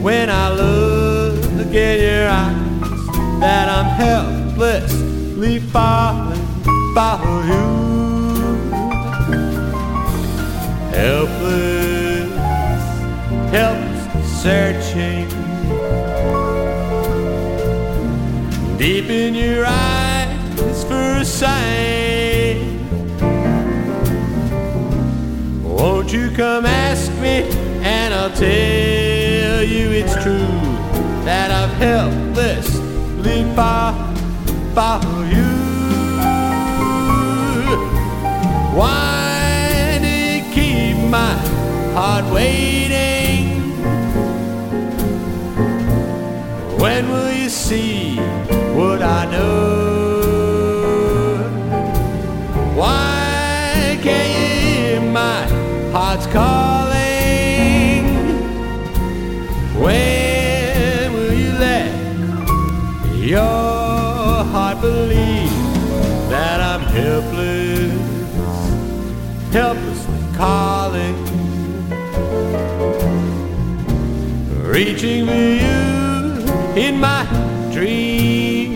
when I look in your eyes that I'm helplessly falling for you. Helpless, helpless, searching deep in your eyes for a sign. Won't you come ask me, and I'll tell you it's true that I've helplessly follow you. Why do you keep my heart waiting? When will you see what I know? Why can't you hear my heart's calling? When will you let your heart believe that I'm helpless, helplessly calling, reaching for you in my dreams?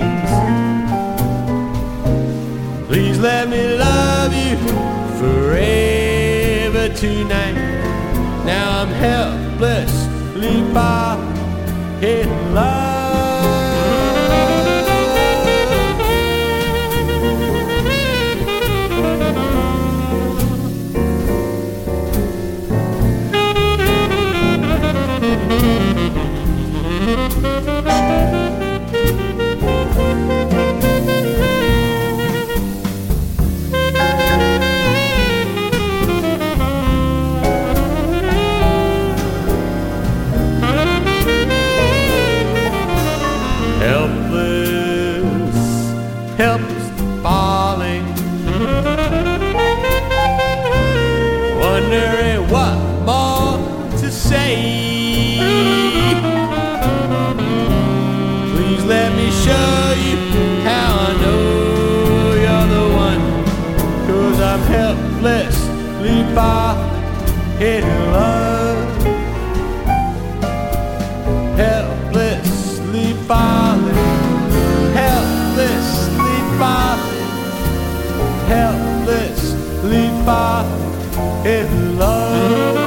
Please let me love you forever tonight. Now I'm helplessly in love. Helpless falling, wondering what more to say. Please let me show you how I know you're the one, 'cause I'm helplessly in love. Helplessly falling, helplessly falling, helplessly falling in love.